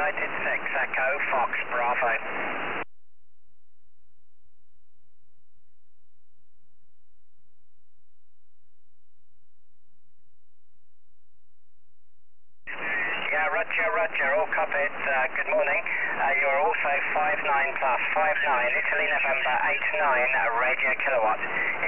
United 6, Echo, Fox, Bravo. Yeah, Roger, Roger, all copied. Good morning. You're also 59 plus 59, Italy November 89, Radio Kilowatt.